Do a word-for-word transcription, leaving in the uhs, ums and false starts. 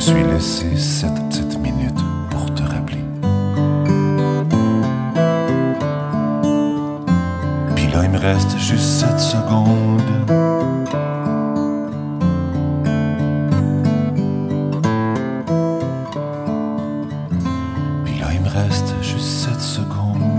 suis laissé cette petite minute pour te rappeler. Puis là, il me reste juste sept secondes. Puis là, il me reste juste sept secondes.